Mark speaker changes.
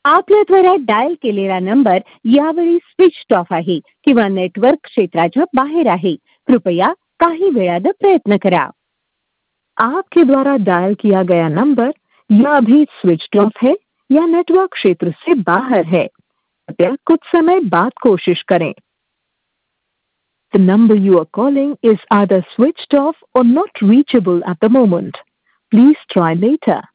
Speaker 1: आपल्याद्वारा dial केलेला number यावेळी switch off आहे किंवा नेटवर्क क्षेत्राच्या बाहेर आहे. कृपया काही वेळानं प्रयत्न करा. आपके द्वारा डायल किया गया नंबर या अभी स्विच ऑफ है या नेटवर्क क्षेत्र से बाहर है. कृपया कुछ समय बाद कोशिश करें. The number you are calling is either switched off or not reachable at the moment. Please try later.